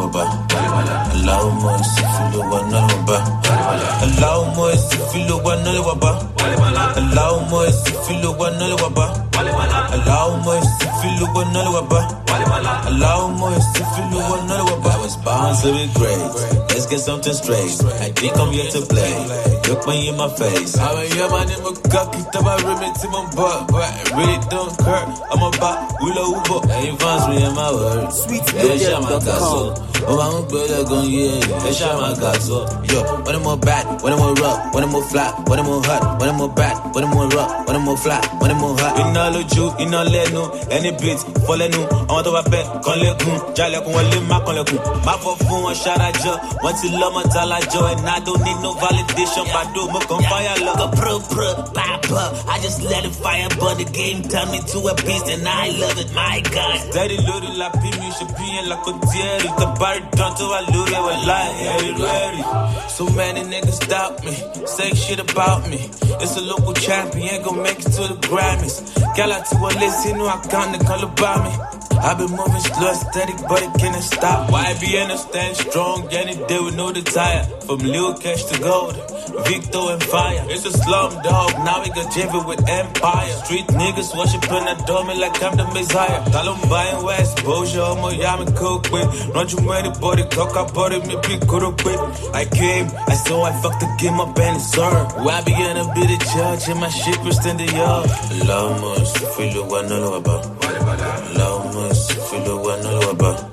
waba. Allow more si filo wana waba. Allow more si filo wana waba. Allow more si filo wana waba. Allow more si filo wana waba. Allow more si filo wana waba. I was born to be great. Let's get something straight. I think I'm here to play. Look me in my face. I mean, yeah, my name is cocky. Tell my remit to my butt, but I really don't care. I'm about willow uber. And you find me in my word. Sweet castle. Oh, I'm a brother gon' they shot my castle. Yo, when I'm more bad, when I'm more rough, when I'm more flat, when I'm more hot, when I'm more bad, when I'm more rough, when I'm more flat, when I'm more hot. You know, look you, you know, let no, any beats, follow no. I want to have bet, con le kun, jale kun, wale ma con le kun. My phone, one shot at you, want to love my tala joy, and I don't need no validation, but do me con fire love. I just let it fire, but the game turned me to a beast, and I love it, my God. Steady loaded like me, should be in like a deer, the bar done to I lose it with light, ready. So many niggas doubt me, say shit about me. It's a local champion, gon' make it to the Grammys. Gal out to a list, he knew I count the color about me. I've been moving slow, steady, but it can't stop. Why be in a stand strong, any day with no desire. From Lil Cash to Gold, Victor and Fire. It's a slum dog, now we got Javid with Empire. Street niggas worshiping a dummy like I'm the Messiah. Columbine West, Boja, Miami, Coke with. Not you many body, talk about it, me pick quick. I came, I saw I fucked the game up and it's served. Why be in a bit of church and my shit was in the yard. Love much, feel what I know about. Love much, feel what I know about.